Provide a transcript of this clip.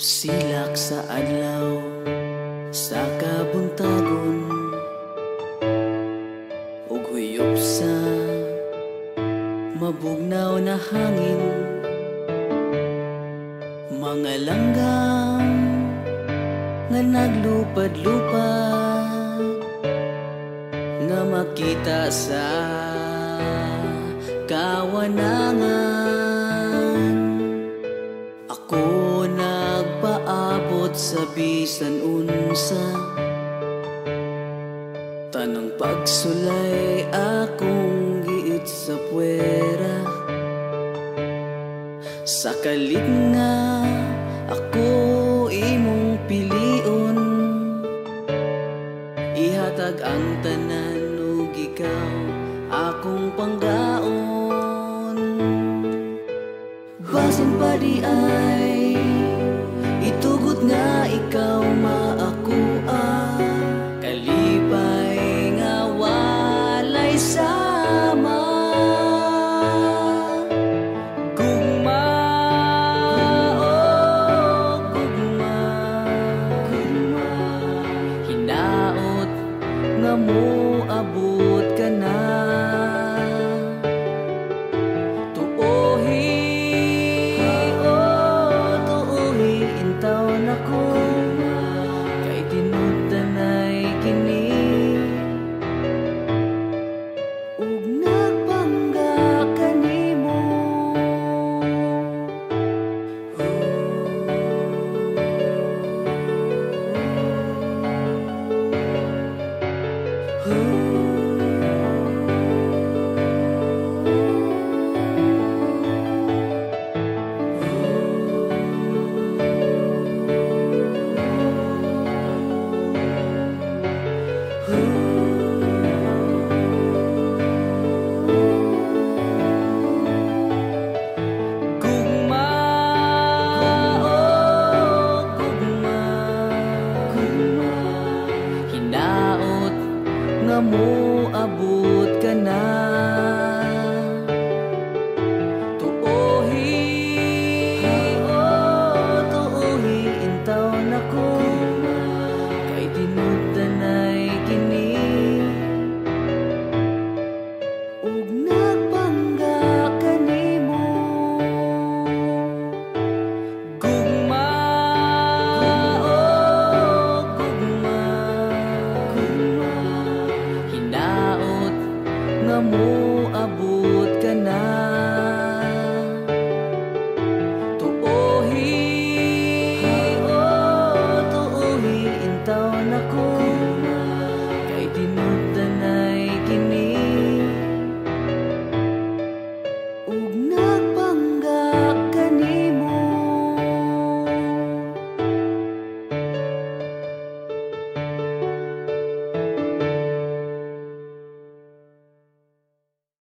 Silak sa adlaw, sa kabuntagon, ug huyop sa mabugnaw na hangin. Mga langgam nga naglupad-lupad, nga makita sa kawanangan. Ako nagpaabot sa bisan unsa, tanang pagsulay akong giit sa puwera. Sa kalit nga ako imong pilion, ihatag ang tanan ug ikaw akong panggaon. Basin pa di ay itugot nga ikaw maakuha, kalipay nga walay sama. Gugma, oh gugma, gugma, hinaot nga moabot ka na. Kay tinutanay kini ug nagpangga kanimo. Nga moabot ka na.